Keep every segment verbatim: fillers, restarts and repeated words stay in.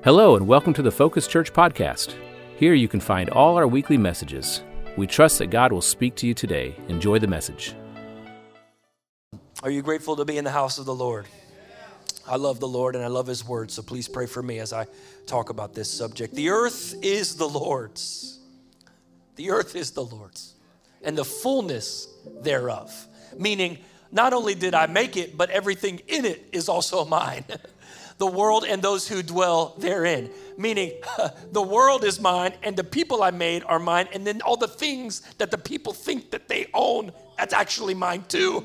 Hello and welcome to the Focus Church podcast. Here you can find all our weekly messages. We trust that God will speak to you today. Enjoy the message. Are you grateful to be in the house of the Lord? I love the Lord and I love His word, so please pray for me as I talk about this subject. The earth is the Lord's. The earth is the Lord's and the fullness thereof. Meaning, not only did I make it, but everything in it is also mine. The world and those who dwell therein. Meaning, the world is mine and the people I made are mine, and then all the things that the people think that they own, that's actually mine too.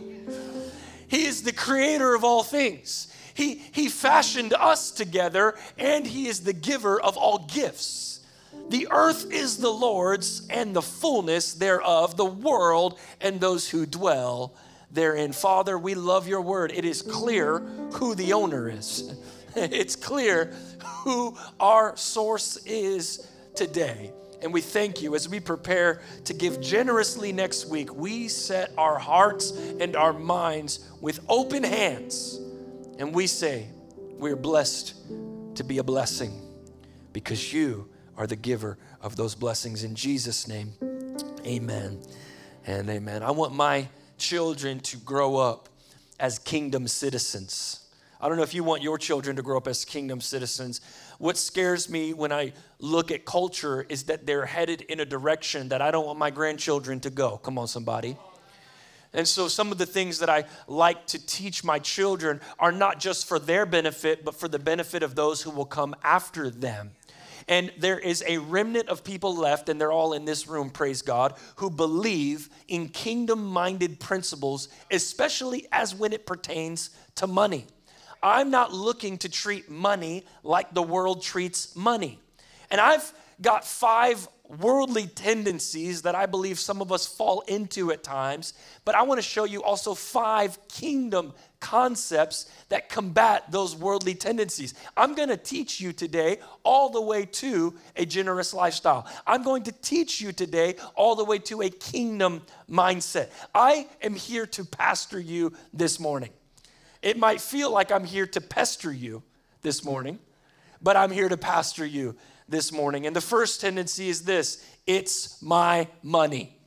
He is the creator of all things. He, he fashioned us together, and He is the giver of all gifts. The earth is the Lord's and the fullness thereof, the world and those who dwell therein. Father, we love your word. It is clear who the owner is. It's clear who our source is today. And we thank you as we prepare to give generously next week. We set our hearts and our minds with open hands. And we say, we're blessed to be a blessing because you are the giver of those blessings. In Jesus' name, amen and amen. I want my children to grow up as kingdom citizens. I don't know if you want your children to grow up as kingdom citizens. What scares me when I look at culture is that they're headed in a direction that I don't want my grandchildren to go. Come on, somebody. And so some of the things that I like to teach my children are not just for their benefit, but for the benefit of those who will come after them. And there is a remnant of people left, and they're all in this room, praise God, who believe in kingdom-minded principles, especially as when it pertains to money. I'm not looking to treat money like the world treats money. And I've got five worldly tendencies that I believe some of us fall into at times, but I want to show you also five kingdom concepts that combat those worldly tendencies. I'm going to teach you today all the way to a generous lifestyle. I'm going to teach you today all the way to a kingdom mindset. I am here to pastor you this morning. It might feel like I'm here to pester you this morning, but I'm here to pastor you this morning. And the first tendency is this: it's my money.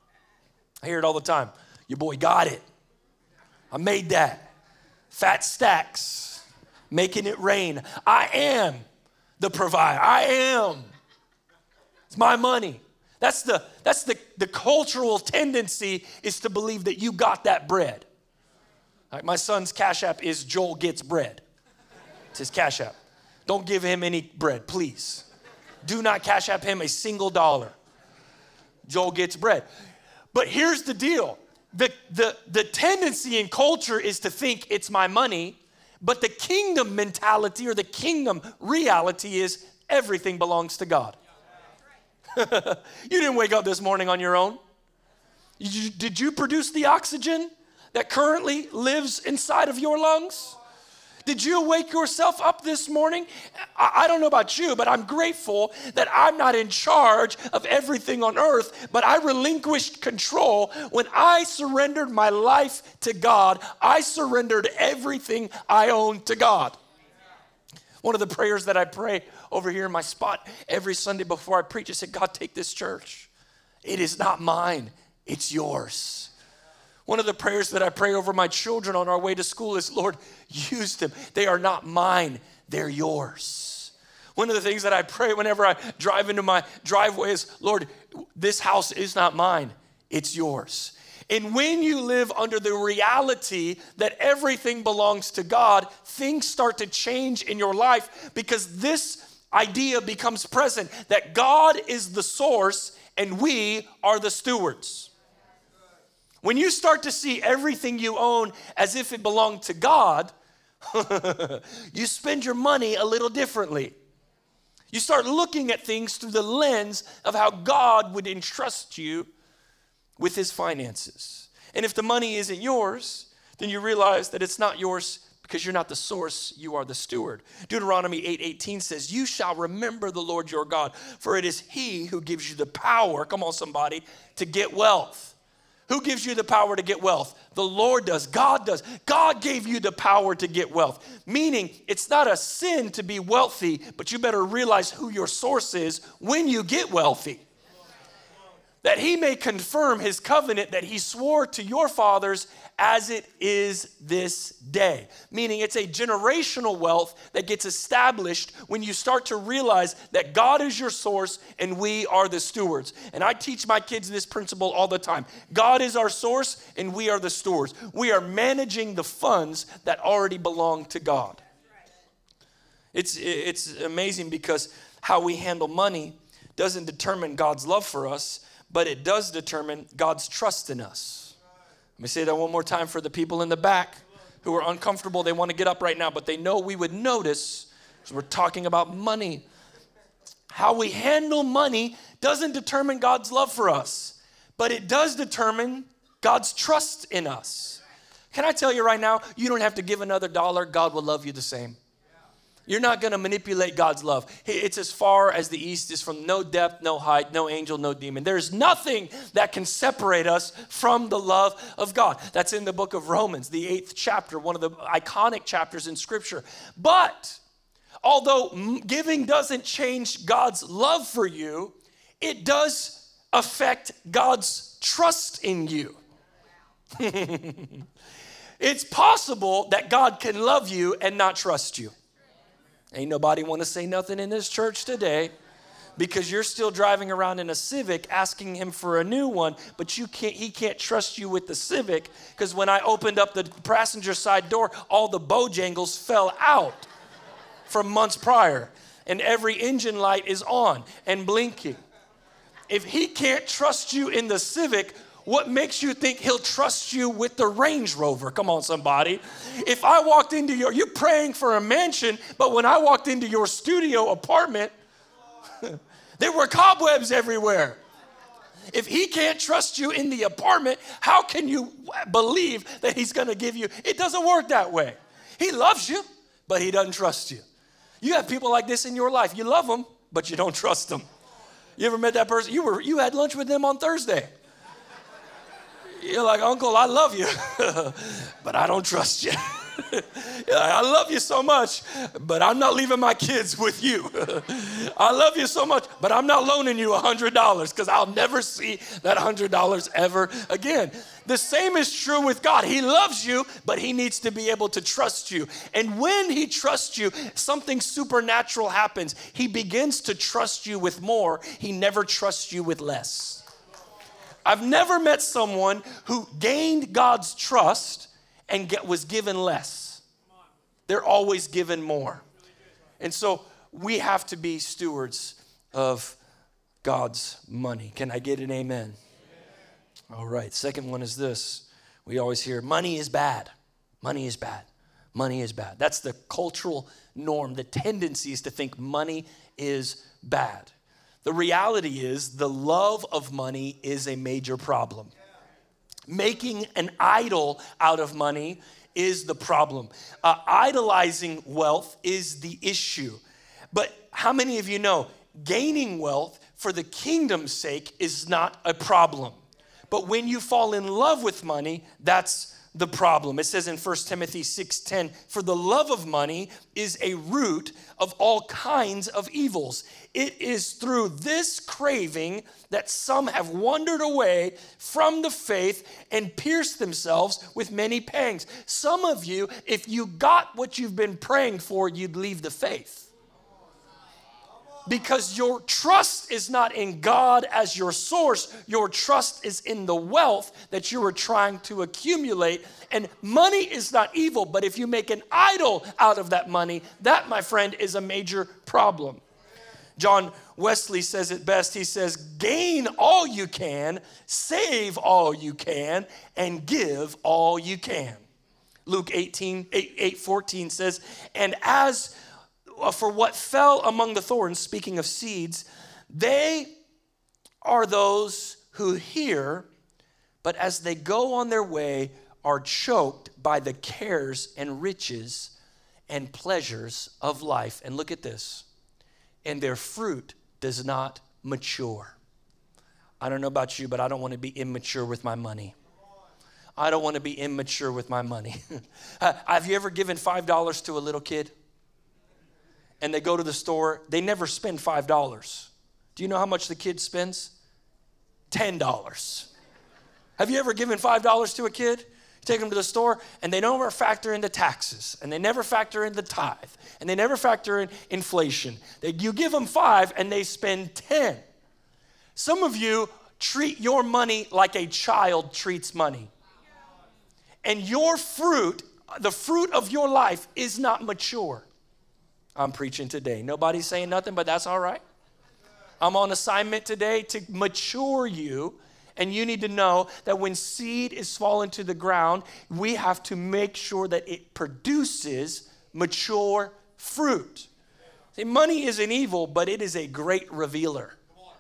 I hear it all the time. Your boy got it. I made that. Fat stacks, making it rain. I am the provider. I am. It's my money. That's the, that's the, the cultural tendency, is to believe that you got that bread. Like my son's Cash App is Joel Gets Bread. It's his Cash App. Don't give him any bread, please. Do not Cash App him a single dollar. Joel gets bread. But here's the deal. The, the, the tendency in culture is to think it's my money, but the kingdom mentality or the kingdom reality is everything belongs to God. You didn't wake up this morning on your own. You, did you produce the oxygen that currently lives inside of your lungs? Did you wake yourself up this morning? I don't know about you, but I'm grateful that I'm not in charge of everything on earth, but I relinquished control. When I surrendered my life to God, I surrendered everything I own to God. One of the prayers that I pray over here in my spot every Sunday before I preach, I said, God, take this church. It is not mine, it's yours. One of the prayers that I pray over my children on our way to school is, Lord, use them. They are not mine, they're yours. One of the things that I pray whenever I drive into my driveway is, Lord, this house is not mine, it's yours. And when you live under the reality that everything belongs to God, things start to change in your life, because this idea becomes present that God is the source and we are the stewards. When you start to see everything you own as if it belonged to God, you spend your money a little differently. You start looking at things through the lens of how God would entrust you with His finances. And if the money isn't yours, then you realize that it's not yours because you're not the source, you are the steward. Deuteronomy eight eighteen says, you shall remember the Lord your God, for it is He who gives you the power, come on somebody, to get wealth. Who gives you the power to get wealth? The Lord does. God does. God gave you the power to get wealth. Meaning, it's not a sin to be wealthy, but you better realize who your source is when you get wealthy. That he may confirm his covenant that he swore to your fathers as it is this day. Meaning it's a generational wealth that gets established when you start to realize that God is your source and we are the stewards. And I teach my kids this principle all the time. God is our source and we are the stewards. We are managing the funds that already belong to God. It's, it's amazing because how we handle money doesn't determine God's love for us, but it does determine God's trust in us. Let me say that one more time for the people in the back who are uncomfortable. They want to get up right now, but they know we would notice, because we're talking about money. How we handle money doesn't determine God's love for us, but it does determine God's trust in us. Can I tell you right now, you don't have to give another dollar. God will love you the same. You're not going to manipulate God's love. It's as far as the east is from no depth, no height, no angel, no demon. There's nothing that can separate us from the love of God. That's in the book of Romans, the eighth chapter, one of the iconic chapters in Scripture. But although giving doesn't change God's love for you, it does affect God's trust in you. It's possible that God can love you and not trust you. Ain't nobody want to say nothing in this church today because you're still driving around in a Civic asking him for a new one, but you can't. He can't trust you with the Civic because when I opened up the passenger side door, all the Bojangles fell out from months prior, and every engine light is on and blinking. If he can't trust you in the Civic, what makes you think he'll trust you with the Range Rover? Come on, somebody. If I walked into your, you're praying for a mansion, but when I walked into your studio apartment, there were cobwebs everywhere. If he can't trust you in the apartment, how can you believe that he's going to give you? It doesn't work that way. He loves you, but he doesn't trust you. You have people like this in your life. You love them, but you don't trust them. You ever met that person? You were you had lunch with them on Thursday. You're like, Uncle, I love you, but I don't trust you. You're like, I love you so much, but I'm not leaving my kids with you. I love you so much, but I'm not loaning you one hundred dollars because I'll never see that one hundred dollars ever again. The same is true with God. He loves you, but he needs to be able to trust you. And when he trusts you, something supernatural happens. He begins to trust you with more. He never trusts you with less. I've never met someone who gained God's trust and get, was given less. They're always given more. And so we have to be stewards of God's money. Can I get an amen? All right. Second one is this. We always hear money is bad. Money is bad. Money is bad. That's the cultural norm. The tendency is to think money is bad. The reality is the love of money is a major problem. Making an idol out of money is the problem. Uh, idolizing wealth is the issue. But how many of you know gaining wealth for the kingdom's sake is not a problem? But when you fall in love with money, that's the problem. It says in First Timothy six ten, for the love of money is a root of all kinds of evils. It is through this craving that some have wandered away from the faith and pierced themselves with many pangs. Some of you, if you got what you've been praying for, you'd leave the faith. Because your trust is not in God as your source. Your trust is in the wealth that you are trying to accumulate. And money is not evil, but if you make an idol out of that money, that, my friend, is a major problem. John Wesley says it best. He says, gain all you can, save all you can, and give all you can. Luke eighteen, eight fourteen says, and as for what fell among the thorns, speaking of seeds, they are those who hear, but as they go on their way are choked by the cares and riches and pleasures of life. And look at this. And their fruit does not mature. I don't know about you, but I don't want to be immature with my money. I don't want to be immature with my money. Have you ever given five dollars to a little kid? And they go to the store, they never spend five dollars. Do you know how much the kid spends? ten dollars. Have you ever given five dollars to a kid? You take them to the store, and they never factor in the taxes, and they never factor in the tithe, and they never factor in inflation. They, you give them five, and they spend ten. Some of you treat your money like a child treats money. And your fruit, the fruit of your life, is not mature. I'm preaching today. Nobody's saying nothing, but that's all right. I'm on assignment today to mature you. And you need to know that when seed is fallen to the ground, we have to make sure that it produces mature fruit. See, money isn't evil, but it is a great revealer.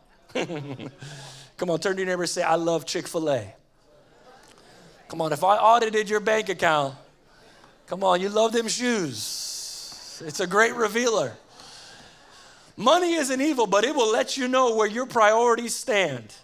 Come on, turn to your neighbor and say, I love Chick-fil-A. Come on, if I audited your bank account, come on, you love them shoes. It's a great revealer. Money isn't evil, but it will let you know where your priorities stand.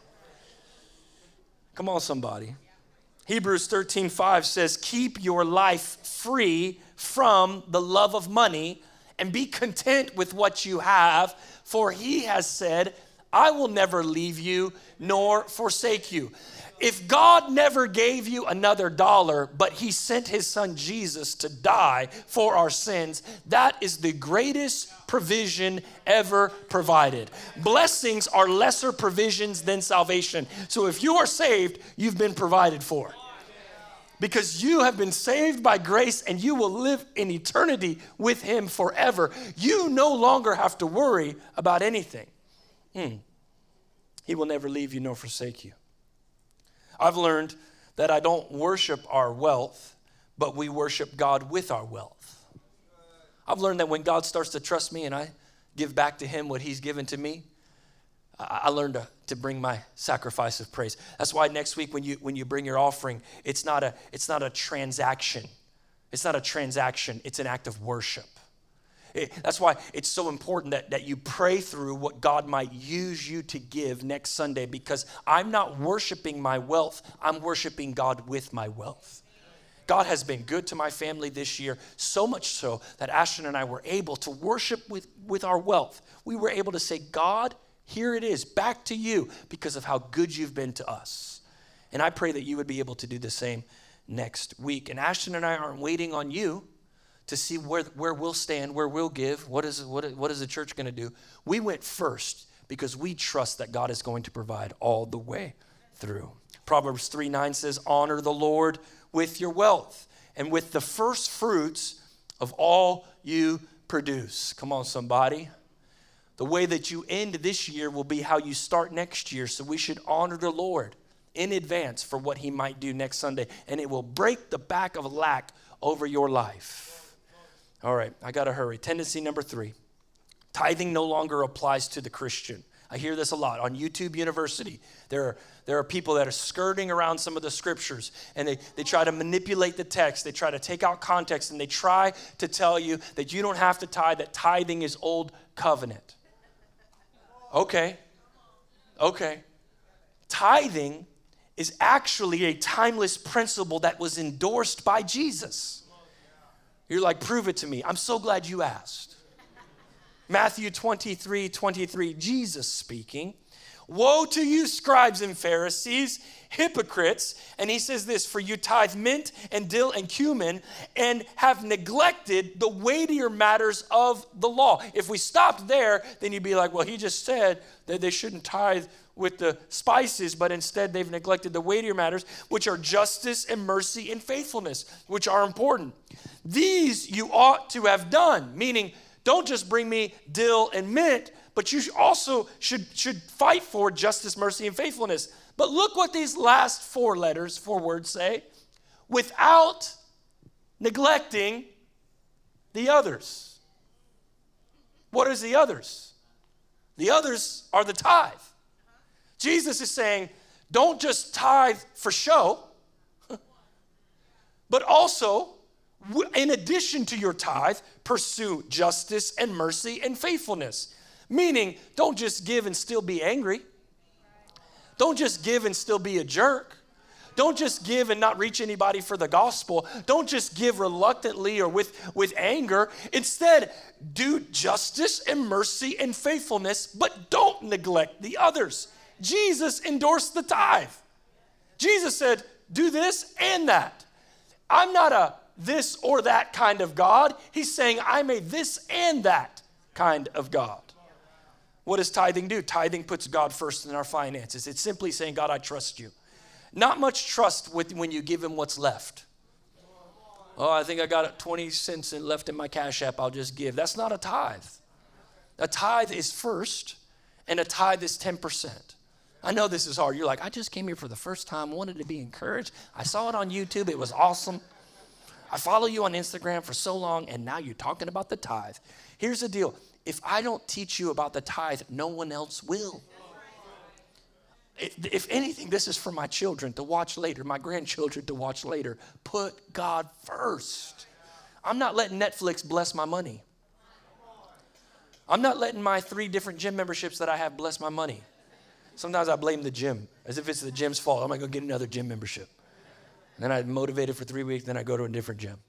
Come on, somebody. Hebrews thirteen five says, keep your life free from the love of money and be content with what you have, for he has said, I will never leave you nor forsake you. If God never gave you another dollar, but he sent his son Jesus to die for our sins, that is the greatest provision ever provided. Blessings are lesser provisions than salvation. So if you are saved, you've been provided for. Because you have been saved by grace and you will live in eternity with him forever. You no longer have to worry about anything. Hmm. He will never leave you nor forsake you. I've learned that I don't worship our wealth, but we worship God with our wealth. I've learned that when God starts to trust me and I give back to him what he's given to me, I learned to, to bring my sacrifice of praise. That's why next week when you when you bring your offering, it's not a it's not a transaction. It's not a transaction, it's an act of worship. It, that's why it's so important that, that you pray through what God might use you to give next Sunday, because I'm not worshiping my wealth, I'm worshiping God with my wealth. God has been good to my family this year, so much so that Ashton and I were able to worship with, with our wealth. We were able to say, God, here it is, back to you, because of how good you've been to us. And I pray that you would be able to do the same next week. And Ashton and I aren't waiting on you to see where, where we'll stand, where we'll give, what is, what, what is the church going to do. We went first because we trust that God is going to provide all the way through. Proverbs three nine says, honor the Lord with your wealth and with the first fruits of all you produce. Come on, somebody. The way that you end this year will be how you start next year. So we should honor the Lord in advance for what he might do next Sunday. And it will break the back of lack over your life. All right, I got to hurry. Tendency number three, tithing no longer applies to the Christian. I hear this a lot on YouTube University. There are, there are people that are skirting around some of the scriptures, and they, they try to manipulate the text. They try to take out context, and they try to tell you that you don't have to tithe, that tithing is old covenant. Okay, okay. Tithing is actually a timeless principle that was endorsed by Jesus. You're like, prove it to me. I'm so glad you asked. Matthew twenty-three twenty-three, Jesus speaking. Woe to you, scribes and Pharisees, hypocrites. And he says this, for you tithe mint and dill and cumin and have neglected the weightier matters of the law. If we stopped there, then you'd be like, well, he just said that they shouldn't tithe with the spices, but instead they've neglected the weightier matters, which are justice and mercy and faithfulness, which are important. These you ought to have done, meaning don't just bring me dill and mint, but you also should, should fight for justice, mercy, and faithfulness. But look what these last four letters, four words say, without neglecting the others. What is the others? The others are the tithe. Jesus is saying, don't just tithe for show, but also, in addition to your tithe, pursue justice and mercy and faithfulness. Meaning, don't just give and still be angry. Don't just give and still be a jerk. Don't just give and not reach anybody for the gospel. Don't just give reluctantly or with, with anger. Instead, do justice and mercy and faithfulness, but don't neglect the others. Jesus endorsed the tithe. Jesus said, do this and that. I'm not a this or that kind of God. He's saying, I'm a this and that kind of God. What does tithing do? Tithing puts God first in our finances. It's simply saying, God, I trust you. Not much trust with when you give him what's left. Oh, I think I got twenty cents left in my Cash App. I'll just give. That's not a tithe. A tithe is first, and a tithe is ten percent. I know this is hard. You're like, I just came here for the first time, wanted to be encouraged. I saw it on YouTube. It was awesome. I follow you on Instagram for so long, and now you're talking about the tithe. Here's the deal. If I don't teach you about the tithe, no one else will. If anything, this is for my children to watch later, my grandchildren to watch later. Put God first. I'm not letting Netflix bless my money. I'm not letting my three different gym memberships that I have bless my money. Sometimes I blame the gym, as if it's the gym's fault. I'm going to go get another gym membership. And then I'm motivated for three weeks, then I go to a different gym.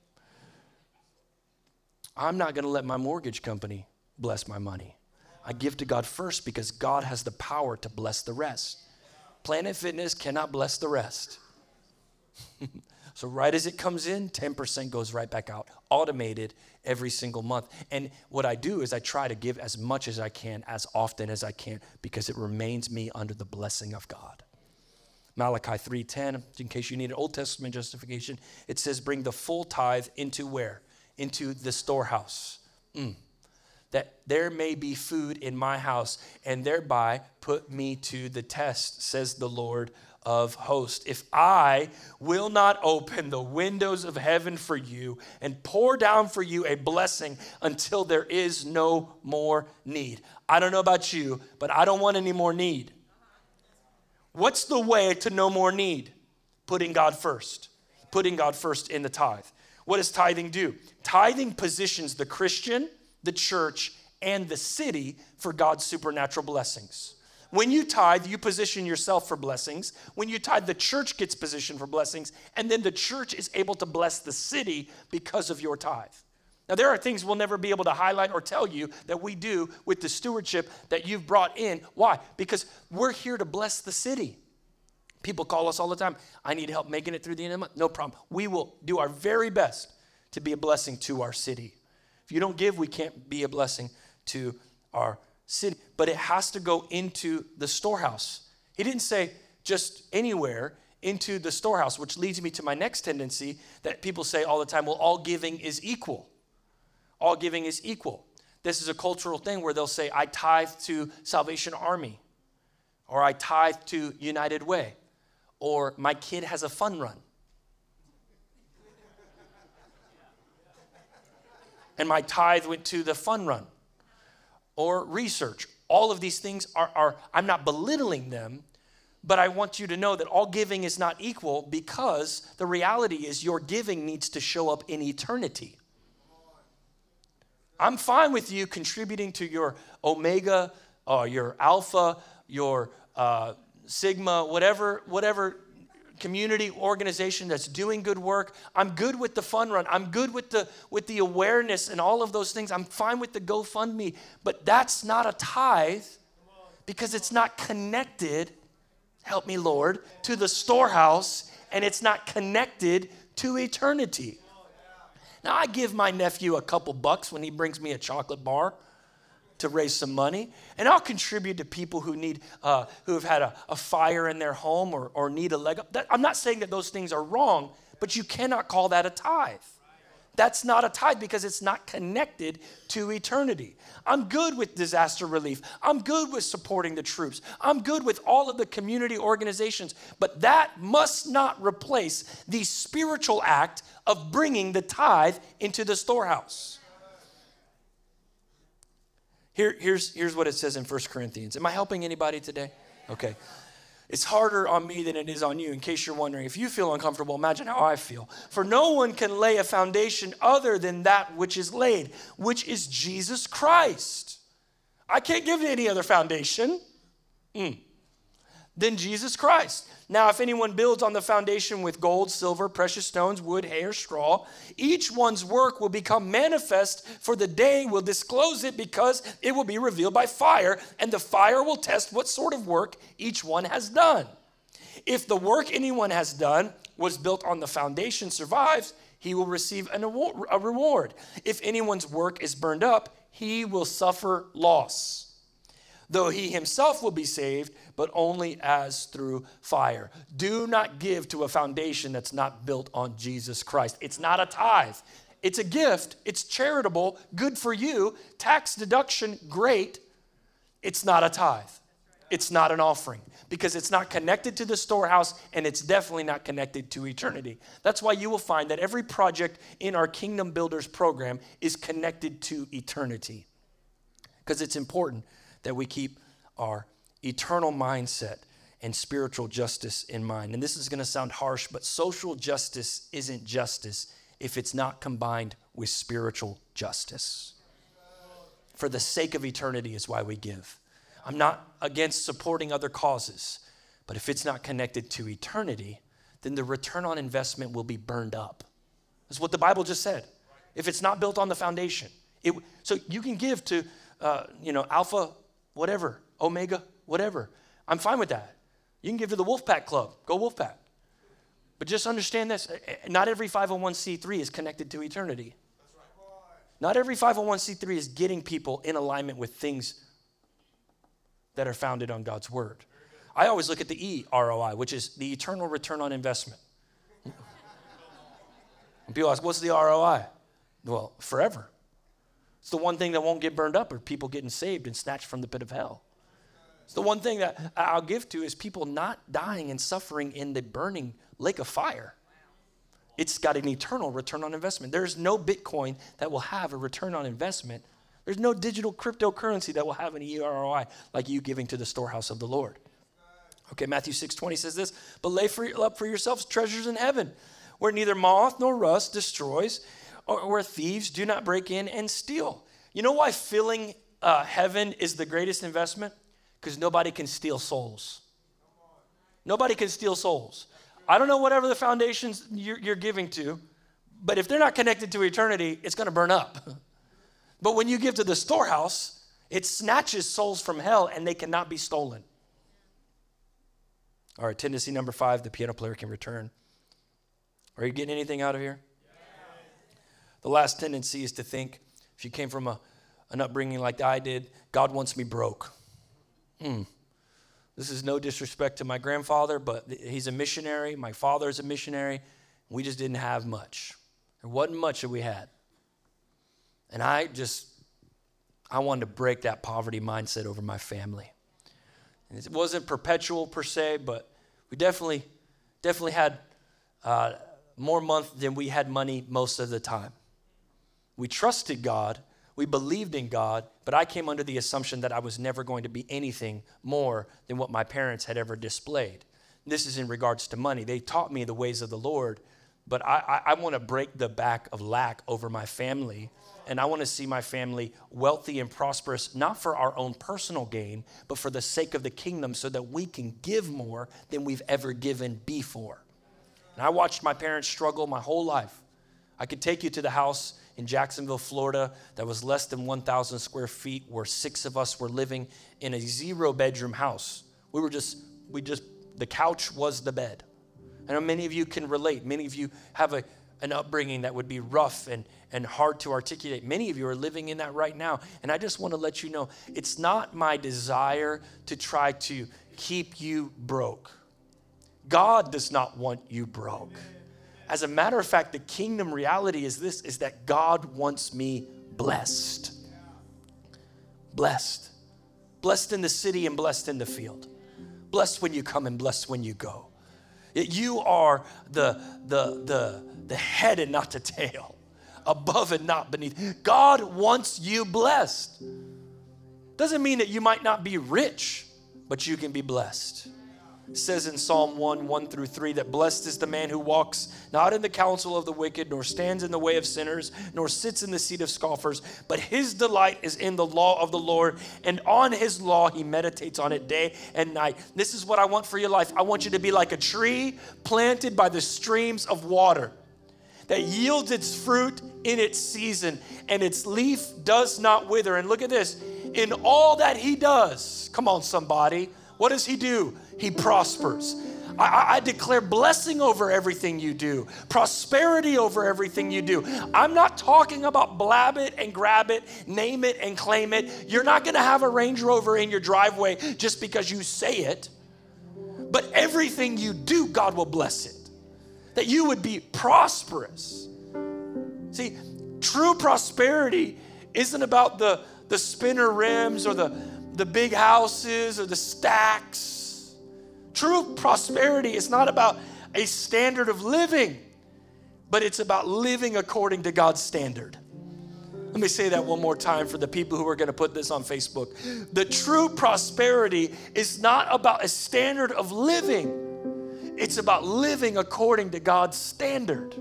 I'm not going to let my mortgage company bless my money. I give to God first because God has the power to bless the rest. Planet Fitness cannot bless the rest. So right as it comes in, ten percent goes right back out, automated every single month. And what I do is I try to give as much as I can, as often as I can, because it remains me under the blessing of God. Malachi three ten, in case you need an Old Testament justification, it says, bring the full tithe into where? Into the storehouse. Mm. That there may be food in my house, and thereby put me to the test, says the Lord of hosts. If I will not open the windows of heaven for you and pour down for you a blessing until there is no more need. I don't know about you, but I don't want any more need. What's the way to no more need? Putting God first. Putting God first in the tithe. What does tithing do? Tithing positions the Christian, the church, and the city for God's supernatural blessings. When you tithe, you position yourself for blessings. When you tithe, the church gets positioned for blessings, and then the church is able to bless the city because of your tithe. Now, there are things we'll never be able to highlight or tell you that we do with the stewardship that you've brought in. Why? Because we're here to bless the city. People call us all the time. I need help making it through the end of the month. No problem. We will do our very best to be a blessing to our city. If you don't give, we can't be a blessing to our city. But it has to go into the storehouse. He didn't say just anywhere, into the storehouse, which leads me to my next tendency that people say all the time, well, all giving is equal. All giving is equal. This is a cultural thing where they'll say, I tithe to Salvation Army, or I tithe to United Way, or my kid has a fun run. And my tithe went to the fun run. Or research. All of these things are, are, I'm not belittling them, but I want you to know that all giving is not equal, because the reality is your giving needs to show up in eternity. I'm fine with you contributing to your Omega, or your Alpha, your uh, Sigma, whatever, whatever community organization that's doing good work. I'm good with the fun run. I'm good with the with the awareness and all of those things. I'm fine with the GoFundMe, but that's not a tithe because it's not connected, help me Lord, to the storehouse, and it's not connected to eternity. Now, I give my nephew a couple bucks when he brings me a chocolate bar to raise some money, and I'll contribute to people who need, uh, who have had a, a fire in their home or, or need a leg up. That, I'm not saying that those things are wrong, but you cannot call that a tithe. That's not a tithe because it's not connected to eternity. I'm good with disaster relief. I'm good with supporting the troops. I'm good with all of the community organizations, but that must not replace the spiritual act of bringing the tithe into the storehouse. Here, here's, here's what it says in First Corinthians. Am I helping anybody today? Okay. It's harder on me than it is on you, in case you're wondering. If you feel uncomfortable, imagine how I feel. For no one can lay a foundation other than that which is laid, which is Jesus Christ. I can't give any other foundation. Mm. than Jesus Christ. Now, if anyone builds on the foundation with gold, silver, precious stones, wood, hay, or straw, each one's work will become manifest, for the day will disclose it, because it will be revealed by fire, and the fire will test what sort of work each one has done. If the work anyone has done was built on the foundation survives, he will receive an award, a reward. If anyone's work is burned up, he will suffer loss, though he himself will be saved, but only as through fire. Do not give to a foundation that's not built on Jesus Christ. It's not a tithe. It's a gift. It's charitable, good for you, tax deduction, great. It's not a tithe. It's not an offering, because it's not connected to the storehouse, and it's definitely not connected to eternity. That's why you will find that every project in our Kingdom Builders program is connected to eternity, because it's important that we keep our eternal mindset and spiritual justice in mind. And this is going to sound harsh, but social justice isn't justice if it's not combined with spiritual justice. For the sake of eternity is why we give. I'm not against supporting other causes, but if it's not connected to eternity, then the return on investment will be burned up. That's what the Bible just said. If it's not built on the foundation. It, so you can give to, uh, you know, Alpha, whatever, Omega, whatever. I'm fine with that. You can give to the Wolfpack Club. Go Wolfpack. But just understand this. Not every five oh one c three is connected to eternity. Not every five oh one c three is getting people in alignment with things that are founded on God's word. I always look at the E R O I, which is the eternal return on investment. And people ask, what's the R O I? Well, forever. It's the one thing that won't get burned up, or people getting saved and snatched from the pit of hell. It's the one thing that I'll give to is people not dying and suffering in the burning lake of fire. It's got an eternal return on investment. There's no Bitcoin that will have a return on investment. There's no digital cryptocurrency that will have an E R O I like you giving to the storehouse of the Lord. Okay, Matthew six twenty says this, but lay for, up for yourselves treasures in heaven, where neither moth nor rust destroys, or where thieves do not break in and steal. You know why filling uh, heaven is the greatest investment? Because nobody can steal souls. Nobody can steal souls. I don't know whatever the foundations you're, you're giving to, but if they're not connected to eternity, it's going to burn up. But when you give to the storehouse, it snatches souls from hell, and they cannot be stolen. All right, tendency number five, the piano player can return. Are you getting anything out of here? The last tendency is to think, if you came from a, an upbringing like I did, God wants me broke. Hmm. This is no disrespect to my grandfather, but he's a missionary. My father's a missionary. We just didn't have much. There wasn't much that we had. And I just, I wanted to break that poverty mindset over my family. And it wasn't perpetual per se, but we definitely, definitely had uh, more month than we had money most of the time. We trusted God, we believed in God, but I came under the assumption that I was never going to be anything more than what my parents had ever displayed. This is in regards to money. They taught me the ways of the Lord, but I, I, I want to break the back of lack over my family. And I want to see my family wealthy and prosperous, not for our own personal gain, but for the sake of the kingdom, so that we can give more than we've ever given before. And I watched my parents struggle my whole life. I could take you to the house in Jacksonville, Florida, that was less than one thousand square feet, where six of us were living in a zero bedroom house. We were just, we just, the couch was the bed. I know many of you can relate. Many of you have a, an upbringing that would be rough and, and hard to articulate. Many of you are living in that right now. And I just want to let you know, it's not my desire to try to keep you broke. God does not want you broke. As a matter of fact, the kingdom reality is this, is that God wants me blessed. Blessed. Blessed in the city and blessed in the field. Blessed when you come and blessed when you go. You are the, the, the, the head and not the tail. Above and not beneath. God wants you blessed. Doesn't mean that you might not be rich, but you can be blessed. says in Psalm one, one through three, that blessed is the man who walks not in the counsel of the wicked, nor stands in the way of sinners, nor sits in the seat of scoffers, but his delight is in the law of the Lord, and on his law he meditates on it day and night. This is what I want for your life. I want you to be like a tree planted by the streams of water that yields its fruit in its season, and its leaf does not wither. And look at this, in all that he does, come on somebody, what does he do? He prospers. I, I declare blessing over everything you do, prosperity over everything you do. I'm not talking about blab it and grab it, name it and claim it. You're not going to have a Range Rover in your driveway just because you say it. But everything you do, God will bless it. That you would be prosperous. See, true prosperity isn't about the, the spinner rims or the, the big houses or the stacks. True prosperity is not about a standard of living, but it's about living according to God's standard. Let me say that one more time for the people who are going to put this on Facebook. The true prosperity is not about a standard of living. It's about living according to God's standard.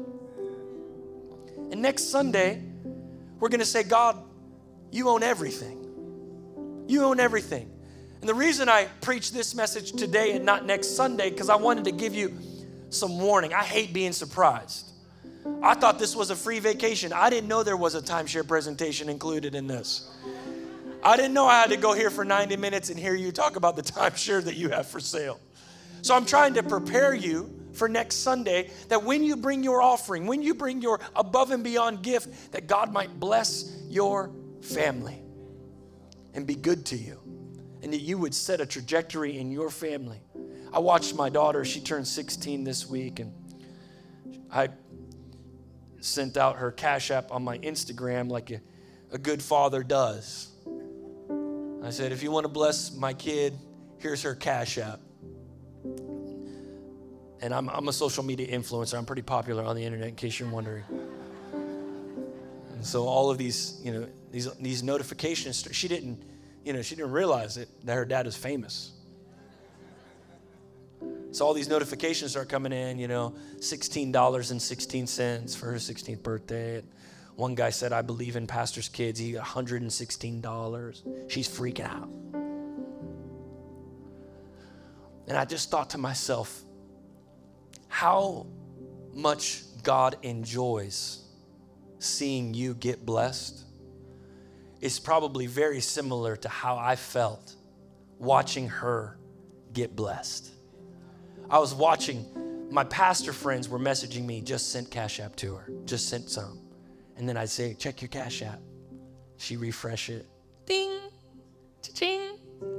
And next Sunday, we're going to say, God, you own everything. You own everything. And the reason I preach this message today and not next Sunday, because I wanted to give you some warning. I hate being surprised. I thought this was a free vacation. I didn't know there was a timeshare presentation included in this. I didn't know I had to go here for ninety minutes and hear you talk about the timeshare that you have for sale. So I'm trying to prepare you for next Sunday, that when you bring your offering, when you bring your above and beyond gift, that God might bless your family and be good to you, and that you would set a trajectory in your family. I watched my daughter, she turned sixteen this week, and I sent out her Cash App on my Instagram like a, a good father does. I said, if you want to bless my kid, here's her Cash App. And I'm, I'm a social media influencer. I'm pretty popular on the internet, in case you're wondering. And so all of these, you know, these these notifications, she didn't, you know, she didn't realize it, that her dad is famous. So all these notifications start coming in, you know, sixteen dollars and sixteen cents for her sixteenth birthday. And one guy said, I believe in pastor's kids. He got one hundred sixteen dollars. She's freaking out. And I just thought to myself, how much God enjoys seeing you get blessed is probably very similar to how I felt watching her get blessed. I was watching, my pastor friends were messaging me, just sent Cash App to her, just sent some. And then I'd say, check your Cash App. She refresh it, ding, cha-ching.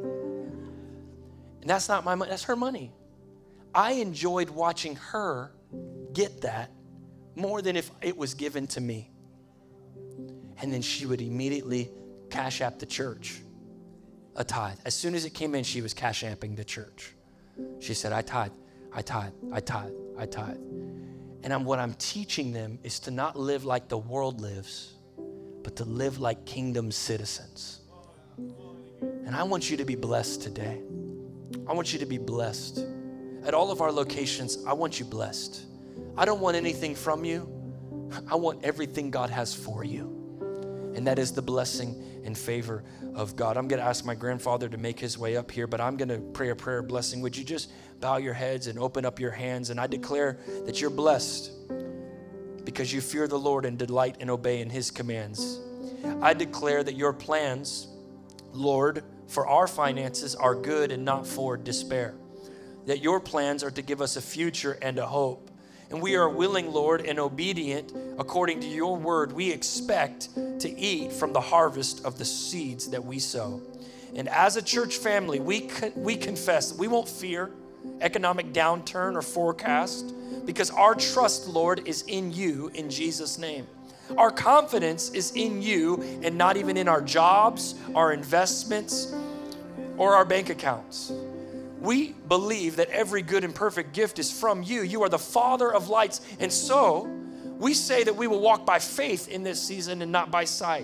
And that's not my money, that's her money. I enjoyed watching her get that more than if it was given to me. And then she would immediately Cash App the church a tithe. As soon as it came in, she was Cash Apping the church. She said, I tithe, I tithe, I tithe, I tithe. And I'm, what I'm teaching them is to not live like the world lives, but to live like kingdom citizens. And I want you to be blessed today. I want you to be blessed. At all of our locations, I want you blessed. I don't want anything from you. I want everything God has for you. And that is the blessing and favor of God. I'm going to ask my grandfather to make his way up here, but I'm going to pray a prayer of blessing. Would you just bow your heads and open up your hands? And I declare that you're blessed because you fear the Lord and delight and obey in his commands. I declare that your plans, Lord, for our finances are good and not for despair. That your plans are to give us a future and a hope. And we are willing, Lord, and obedient according to your word. We expect to eat from the harvest of the seeds that we sow. And as a church family, we con- we confess that we won't fear economic downturn or forecast because our trust, Lord, is in you in Jesus' name. Our confidence is in you and not even in our jobs, our investments, or our bank accounts. We believe that every good and perfect gift is from you. You are the Father of lights. And so we say that we will walk by faith in this season and not by sight.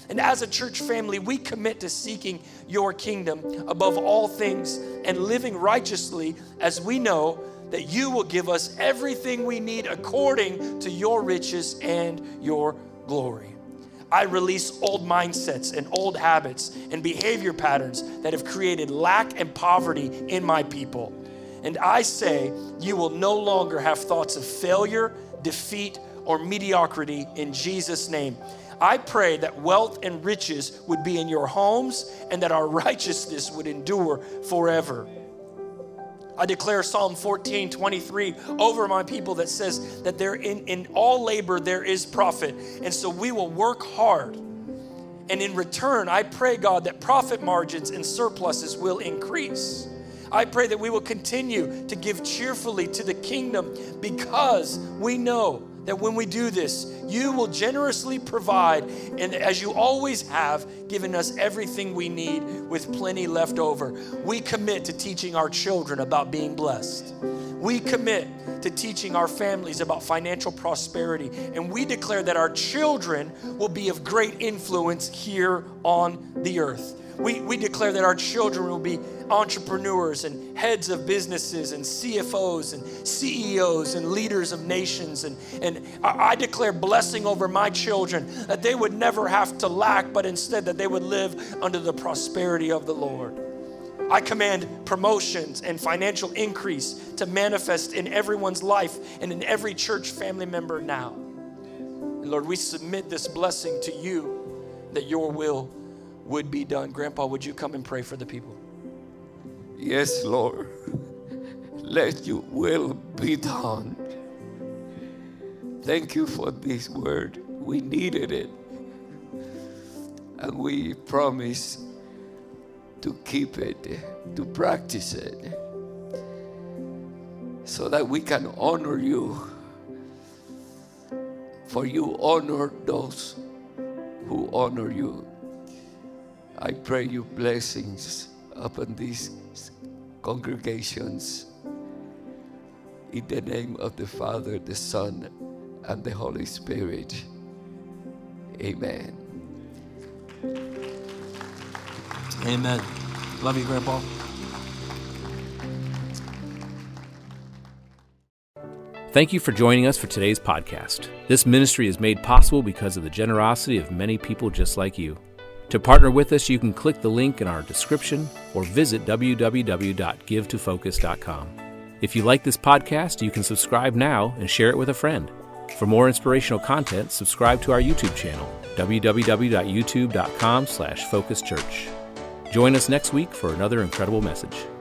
And as a church family, we commit to seeking your kingdom above all things and living righteously, as we know that you will give us everything we need according to your riches and your glory. I release old mindsets and old habits and behavior patterns that have created lack and poverty in my people. And I say you will no longer have thoughts of failure, defeat, or mediocrity in Jesus' name. I pray that wealth and riches would be in your homes and that our righteousness would endure forever. I declare Psalm fourteen twenty-three over my people that says that there in, in all labor there is profit. And so we will work hard. And in return, I pray, God, that profit margins and surpluses will increase. I pray that we will continue to give cheerfully to the kingdom, because we know that when we do this, you will generously provide, and as you always have, given us everything we need with plenty left over. We commit to teaching our children about being blessed. We commit to teaching our families about financial prosperity, and we declare that our children will be of great influence here on the earth. We, we declare that our children will be entrepreneurs and heads of businesses and C F Os and C E Os and leaders of nations. And, and I declare blessing over my children, that they would never have to lack, but instead that they would live under the prosperity of the Lord. I command promotions and financial increase to manifest in everyone's life and in every church family member now. And Lord, we submit this blessing to you, that your will would be done. Grandpa, would you come and pray for the people? Yes, Lord. Let your will be done. Thank you for this word. We needed it. And we promise to keep it, to practice it, so that we can honor you. For you honor those who honor you. I pray your blessings upon these congregations. In the name of the Father, the Son, and the Holy Spirit. Amen. Amen. Love you, Grandpa. Thank you for joining us for today's podcast. This ministry is made possible because of the generosity of many people just like you. To partner with us, you can click the link in our description or visit w w w dot give to focus dot com. If you like this podcast, you can subscribe now and share it with a friend. For more inspirational content, subscribe to our YouTube channel, w w w dot youtube dot com slash focus church. Join us next week for another incredible message.